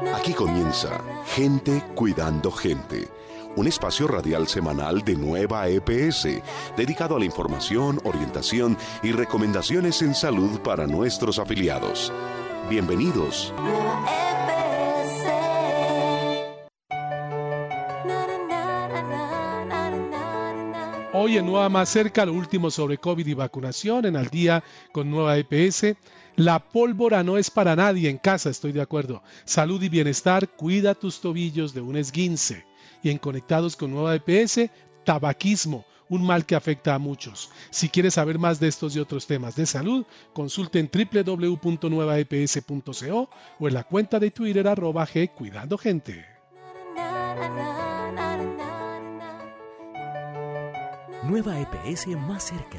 Aquí comienza Gente Cuidando Gente, un espacio radial semanal de Nueva EPS, dedicado a la información, orientación y recomendaciones en salud para nuestros afiliados. Bienvenidos. Hoy en Nueva Más Cerca, lo último sobre COVID y vacunación, en Al Día con Nueva EPS. La pólvora no es para nadie en casa, estoy de acuerdo. Salud y bienestar, cuida tus tobillos de un esguince. Y en Conectados con Nueva EPS, tabaquismo, un mal que afecta a muchos. Si quieres saber más de estos y otros temas de salud, consulte en www.nuevaeps.co o en la cuenta de Twitter @gcuidandogente. Nueva EPS más cerca.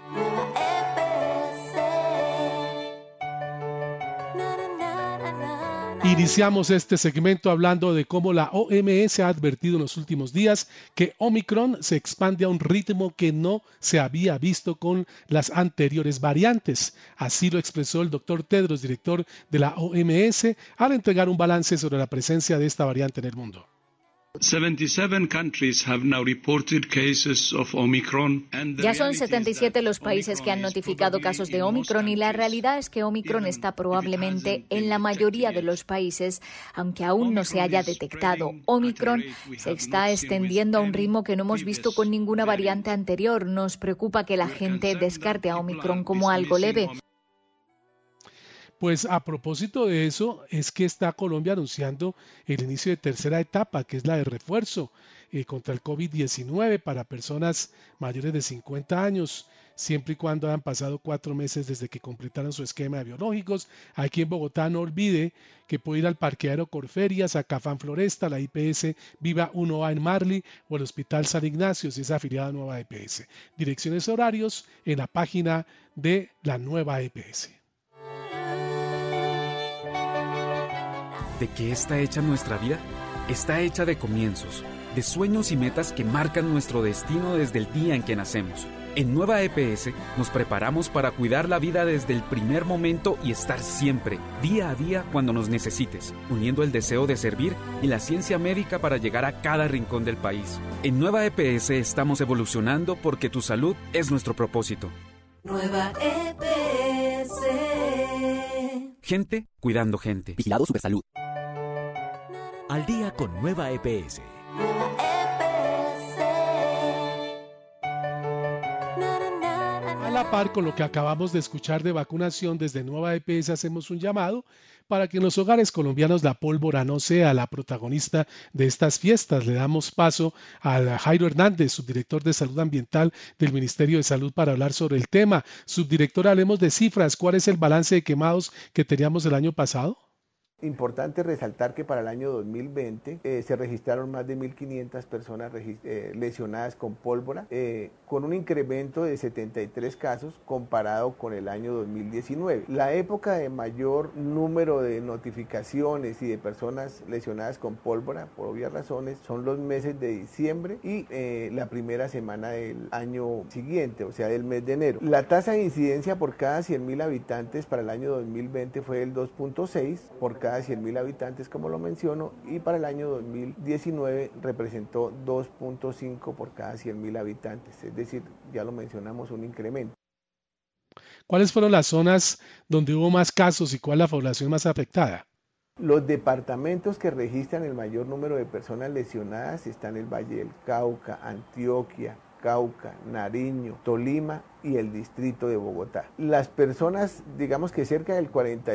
Iniciamos este segmento hablando de cómo la OMS ha advertido en los últimos días que Omicron se expande a un ritmo que no se había visto con las anteriores variantes. Así lo expresó el Dr. Tedros, director de la OMS, al entregar un balance sobre la presencia de esta variante en el mundo. 77 countries have now reported cases of Omicron. Ya son 77 los países que han notificado casos de Omicron y la realidad es que Omicron está probablemente en la mayoría de los países, aunque aún no se haya detectado. Omicron se está extendiendo a un ritmo que no hemos visto con ninguna variante anterior. Nos preocupa que la gente descarte a Omicron como algo leve. Pues a propósito de eso, es que está Colombia anunciando el inicio de tercera etapa, que es la de refuerzo contra el COVID-19 para personas mayores de 50 años, siempre y cuando hayan pasado 4 meses desde que completaron su esquema de biológicos. Aquí en Bogotá no olvide que puede ir al parqueadero Corferias, a Cafán Floresta, la IPS Viva 1A en Marley o el Hospital San Ignacio si es afiliada a Nueva EPS. Direcciones y horarios en la página de la Nueva EPS. ¿De qué está hecha nuestra vida? Está hecha de comienzos, de sueños y metas que marcan nuestro destino desde el día en que nacemos. En Nueva EPS nos preparamos para cuidar la vida desde el primer momento y estar siempre, día a día, cuando nos necesites, uniendo el deseo de servir y la ciencia médica para llegar a cada rincón del país. En Nueva EPS estamos evolucionando porque tu salud es nuestro propósito. Nueva EPS. Gente cuidando gente. Vigilado Supersalud. Al Día con Nueva EPS. A la par con lo que acabamos de escuchar de vacunación, desde Nueva EPS hacemos un llamado para que en los hogares colombianos la pólvora no sea la protagonista de estas fiestas. Le damos paso a Jairo Hernández, subdirector de Salud Ambiental del Ministerio de Salud, para hablar sobre el tema. Subdirector, hablemos de cifras. ¿Cuál es el balance de quemados que teníamos el año pasado? Importante resaltar que para el año 2020 se registraron más de 1.500 personas lesionadas con pólvora, con un incremento de 73 casos comparado con el año 2019. La época de mayor número de notificaciones y de personas lesionadas con pólvora, por obvias razones, son los meses de diciembre y la primera semana del año siguiente, o sea, del mes de enero. La tasa de incidencia por cada 100.000 habitantes para el año 2020 fue del 2.6 por cada 100.000 habitantes, como lo menciono, y para el año 2019 representó 2.5 por cada 100.000 habitantes, es decir, ya lo mencionamos, un incremento. ¿Cuáles fueron las zonas donde hubo más casos y cuál la población más afectada? Los departamentos que registran el mayor número de personas lesionadas están el Valle del Cauca, Antioquia, Cauca, Nariño, Tolima y el distrito de Bogotá. Las personas, digamos que cerca del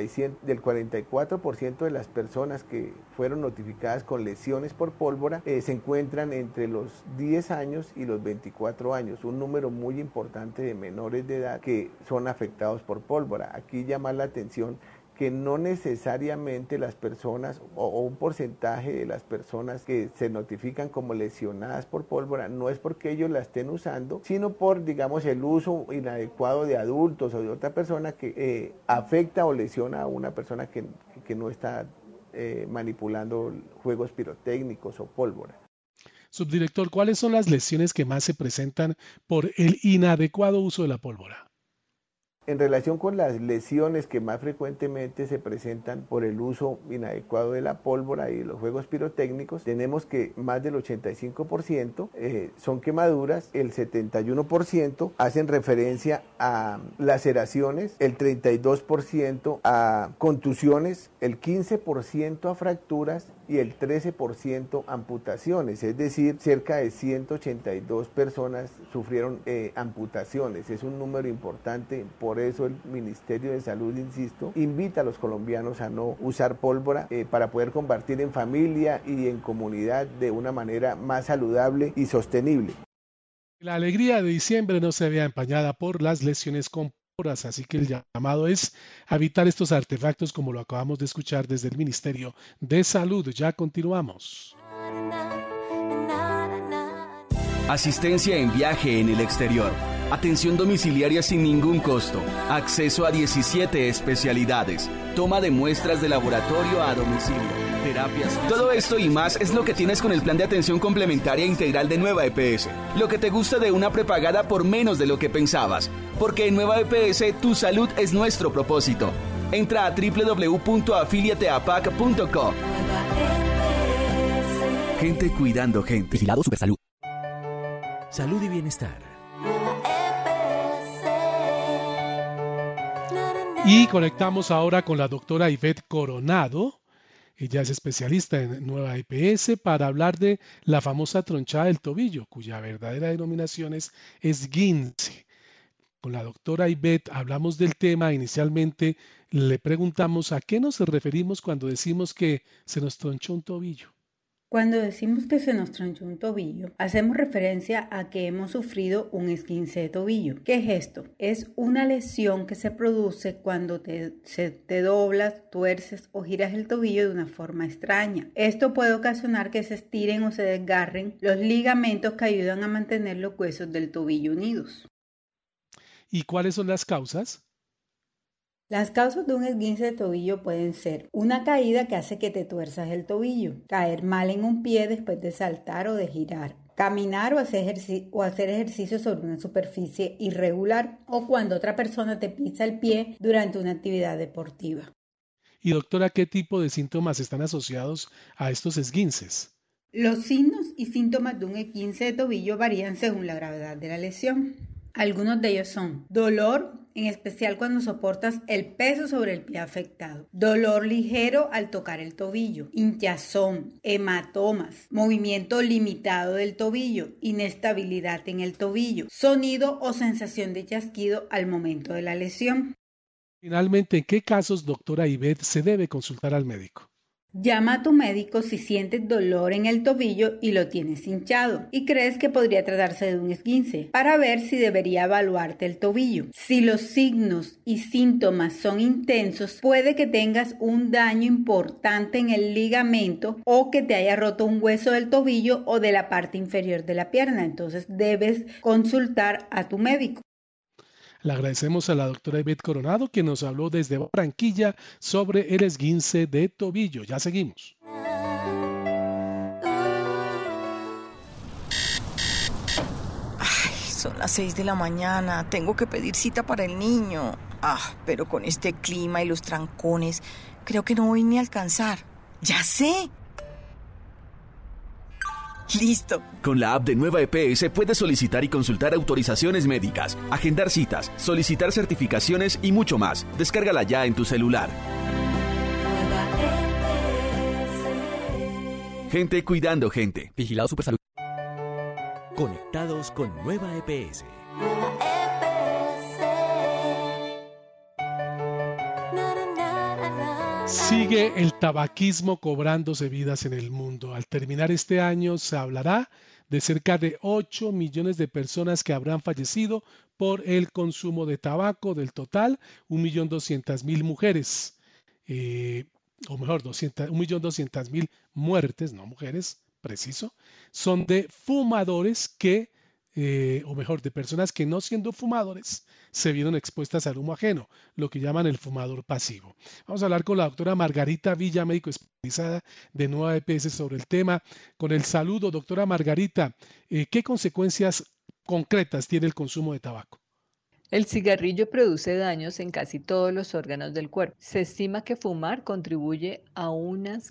44% de las personas que fueron notificadas con lesiones por pólvora se encuentran entre los 10 años y los 24 años, un número muy importante de menores de edad que son afectados por pólvora. Aquí llama la atención que no necesariamente las personas o un porcentaje de las personas que se notifican como lesionadas por pólvora no es porque ellos la estén usando, sino por, digamos, el uso inadecuado de adultos o de otra persona que afecta o lesiona a una persona que no está manipulando juegos pirotécnicos o pólvora. Subdirector, ¿cuáles son las lesiones que más se presentan por el inadecuado uso de la pólvora? En relación con las lesiones que más frecuentemente se presentan por el uso inadecuado de la pólvora y los juegos pirotécnicos, tenemos que más del 85% son quemaduras, el 71% hacen referencia a laceraciones, el 32% a contusiones, el 15% a fracturas y el 13% amputaciones, es decir, cerca de 182 personas sufrieron amputaciones. Es un número importante, por eso el Ministerio de Salud, insisto, invita a los colombianos a no usar pólvora para poder combatir en familia y en comunidad de una manera más saludable y sostenible. La alegría de diciembre no se vea empañada por las lesiones con pólvoras, así que el llamado es a evitar estos artefactos como lo acabamos de escuchar desde el Ministerio de Salud. Ya continuamos. Asistencia en viaje en el exterior. Atención domiciliaria sin ningún costo. Acceso a 17 especialidades. Toma de muestras de laboratorio a domicilio. Terapias. Todo esto y más es lo que tienes con el plan de atención complementaria integral de Nueva EPS. Lo que te gusta de una prepagada por menos de lo que pensabas. Porque en Nueva EPS tu salud es nuestro propósito. Entra a www.afiliateapac.co. Gente cuidando gente. Vigilado Supersalud. Salud y bienestar. Y conectamos ahora con la doctora Ivette Coronado. Ella es especialista en Nueva EPS para hablar de la famosa tronchada del tobillo, cuya verdadera denominación es esguince. Con la doctora Ivette hablamos del tema. Inicialmente le preguntamos a qué nos referimos cuando decimos que se nos tronchó un tobillo. Cuando decimos que se nos tronchó un tobillo, hacemos referencia a que hemos sufrido un esguince de tobillo. ¿Qué es esto? Es una lesión que se produce cuando te doblas, tuerces o giras el tobillo de una forma extraña. Esto puede ocasionar que se estiren o se desgarren los ligamentos que ayudan a mantener los huesos del tobillo unidos. ¿Y cuáles son las causas? Las causas de un esguince de tobillo pueden ser una caída que hace que te tuerzas el tobillo, caer mal en un pie después de saltar o de girar, caminar o hacer ejercicio sobre una superficie irregular o cuando otra persona te pisa el pie durante una actividad deportiva. Y doctora, ¿qué tipo de síntomas están asociados a estos esguinces? Los signos y síntomas de un esguince de tobillo varían según la gravedad de la lesión. Algunos de ellos son dolor, en especial cuando soportas el peso sobre el pie afectado, dolor ligero al tocar el tobillo, hinchazón, hematomas, movimiento limitado del tobillo, inestabilidad en el tobillo, sonido o sensación de chasquido al momento de la lesión. Finalmente, ¿en qué casos, doctora Ivette, se debe consultar al médico? Llama a tu médico si sientes dolor en el tobillo y lo tienes hinchado y crees que podría tratarse de un esguince para ver si debería evaluarte el tobillo. Si los signos y síntomas son intensos, puede que tengas un daño importante en el ligamento o que te haya roto un hueso del tobillo o de la parte inferior de la pierna. Entonces debes consultar a tu médico. Le agradecemos a la doctora Ivette Coronado, que nos habló desde Barranquilla sobre el esguince de tobillo. Ya seguimos. Ay, son las 6 de la mañana. Tengo que pedir cita para el niño. Pero con este clima y los trancones, creo que no voy ni a alcanzar. ¡Ya sé! ¡Listo! Con la app de Nueva EPS puedes solicitar y consultar autorizaciones médicas, agendar citas, solicitar certificaciones y mucho más. Descárgala ya en tu celular. Gente cuidando gente. Vigilado Supersalud. Conectados con Nueva EPS. Sigue el tabaquismo cobrándose vidas en el mundo. Al terminar este año se hablará de cerca de 8 millones de personas que habrán fallecido por el consumo de tabaco. Del total, 1.200.000 mujeres, o mejor, 1.200.000 muertes, no mujeres, preciso, son de fumadores que, o mejor, de personas que no siendo fumadores se vieron expuestas al humo ajeno, lo que llaman el fumador pasivo. Vamos a hablar con la doctora Margarita Villa, médico especializada de Nueva EPS sobre el tema. Con el saludo, doctora Margarita, ¿qué consecuencias concretas tiene el consumo de tabaco? El cigarrillo produce daños en casi todos los órganos del cuerpo. Se estima que fumar contribuye a unas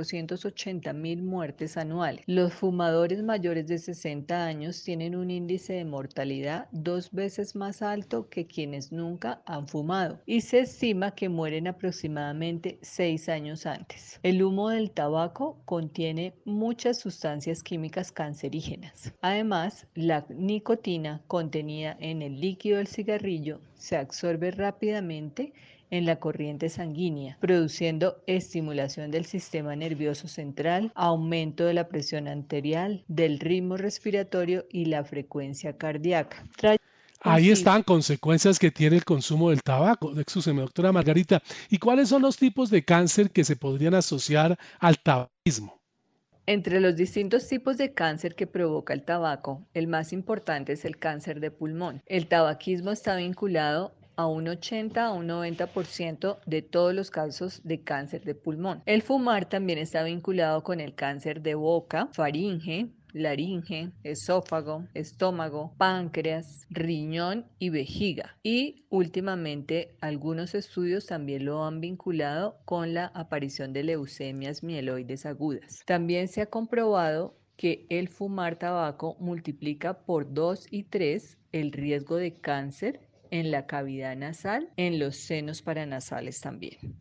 480.000 muertes anuales. Los fumadores mayores de 60 años tienen un índice de mortalidad 2 veces más alto que quienes nunca han fumado y se estima que mueren aproximadamente 6 años antes. El humo del tabaco contiene muchas sustancias químicas cancerígenas. Además, la nicotina contenida en el líquido del cigarrillo se absorbe rápidamente en la corriente sanguínea, produciendo estimulación del sistema nervioso central, aumento de la presión arterial, del ritmo respiratorio y la frecuencia cardíaca. Ahí están consecuencias que tiene el consumo del tabaco. Excúseme, doctora Margarita. ¿Y cuáles son los tipos de cáncer que se podrían asociar al tabaquismo? Entre los distintos tipos de cáncer que provoca el tabaco, el más importante es el cáncer de pulmón. El tabaquismo está vinculado a un 80 a un 90% de todos los casos de cáncer de pulmón. El fumar también está vinculado con el cáncer de boca, faringe, laringe, esófago, estómago, páncreas, riñón y vejiga. Y últimamente algunos estudios también lo han vinculado con la aparición de leucemias mieloides agudas. También se ha comprobado que el fumar tabaco multiplica por 2 y 3 el riesgo de cáncer en la cavidad nasal, en los senos paranasales también.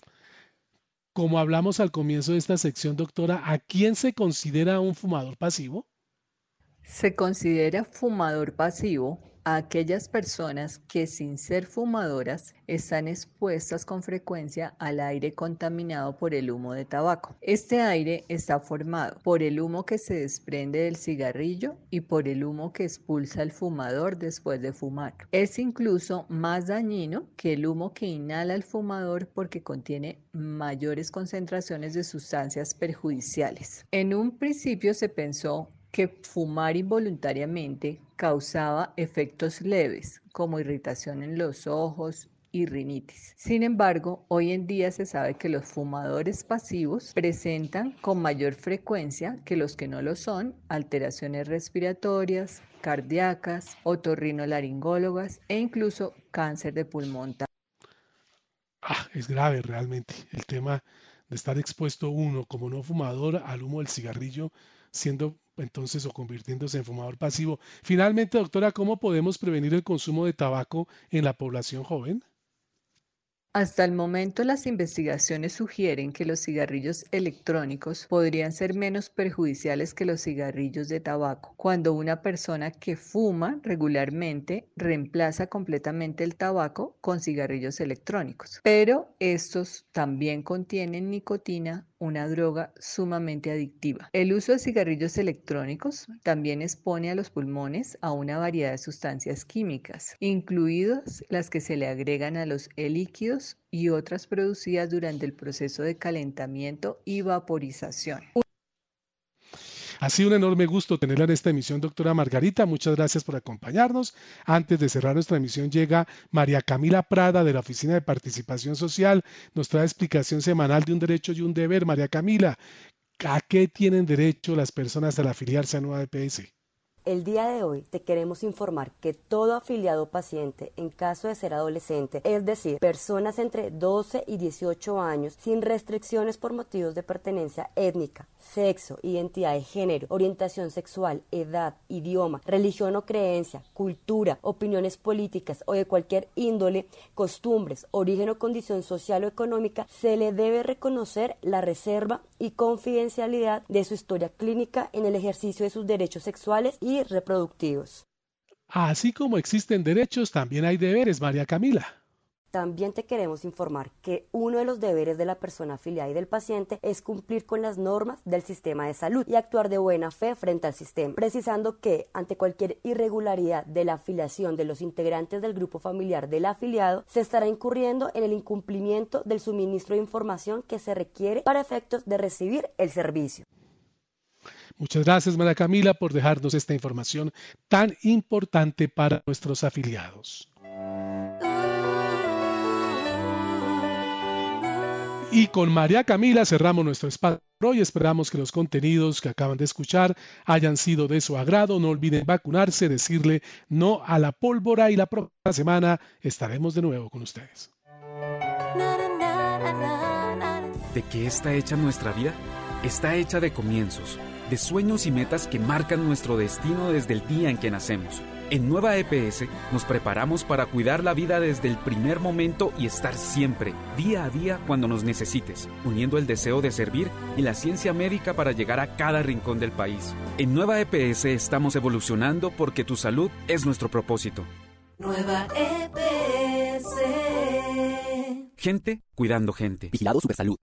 Como hablamos al comienzo de esta sección, doctora, ¿a quién se considera un fumador pasivo? Se considera fumador pasivo a aquellas personas que sin ser fumadoras están expuestas con frecuencia al aire contaminado por el humo de tabaco. Este aire está formado por el humo que se desprende del cigarrillo y por el humo que expulsa el fumador después de fumar. Es incluso más dañino que el humo que inhala el fumador porque contiene mayores concentraciones de sustancias perjudiciales. En un principio se pensó que fumar involuntariamente causaba efectos leves, como irritación en los ojos y rinitis. Sin embargo, hoy en día se sabe que los fumadores pasivos presentan con mayor frecuencia que los que no lo son alteraciones respiratorias, cardíacas, otorrinolaringólogas e incluso cáncer de pulmón. Es grave realmente el tema de estar expuesto uno como no fumador al humo del cigarrillo, siendo entonces o convirtiéndose en fumador pasivo. Finalmente, doctora, ¿cómo podemos prevenir el consumo de tabaco en la población joven? Hasta el momento, las investigaciones sugieren que los cigarrillos electrónicos podrían ser menos perjudiciales que los cigarrillos de tabaco cuando una persona que fuma regularmente reemplaza completamente el tabaco con cigarrillos electrónicos. Pero estos también contienen nicotina, una droga sumamente adictiva. El uso de cigarrillos electrónicos también expone a los pulmones a una variedad de sustancias químicas, incluidas las que se le agregan a los líquidos y otras producidas durante el proceso de calentamiento y vaporización. Ha sido un enorme gusto tenerla en esta emisión, doctora Margarita. Muchas gracias por acompañarnos. Antes de cerrar nuestra emisión llega María Camila Prada de la Oficina de Participación Social. Nos trae explicación semanal de un derecho y un deber. María Camila, ¿a qué tienen derecho las personas al afiliarse a Nueva EPS? El día de hoy te queremos informar que todo afiliado paciente, en caso de ser adolescente, es decir, personas entre 12 y 18 años, sin restricciones por motivos de pertenencia étnica, sexo, identidad de género, orientación sexual, edad, idioma, religión o creencia, cultura, opiniones políticas o de cualquier índole, costumbres, origen o condición social o económica, se le debe reconocer la reserva y confidencialidad de su historia clínica en el ejercicio de sus derechos sexuales y reproductivos. Así como existen derechos, también hay deberes, María Camila. También te queremos informar que uno de los deberes de la persona afiliada y del paciente es cumplir con las normas del sistema de salud y actuar de buena fe frente al sistema, precisando que ante cualquier irregularidad de la afiliación de los integrantes del grupo familiar del afiliado, se estará incurriendo en el incumplimiento del suministro de información que se requiere para efectos de recibir el servicio. Muchas gracias, María Camila, por dejarnos esta información tan importante para nuestros afiliados. Y con María Camila cerramos nuestro espacio hoy. Esperamos que los contenidos que acaban de escuchar hayan sido de su agrado. No olviden vacunarse, decirle no a la pólvora y la próxima semana estaremos de nuevo con ustedes. ¿De qué está hecha nuestra vida? Está hecha de comienzos, de sueños y metas que marcan nuestro destino desde el día en que nacemos. En Nueva EPS nos preparamos para cuidar la vida desde el primer momento y estar siempre, día a día, cuando nos necesites, uniendo el deseo de servir y la ciencia médica para llegar a cada rincón del país. En Nueva EPS estamos evolucionando porque tu salud es nuestro propósito. Nueva EPS. Gente cuidando gente. Vigilado Supersalud.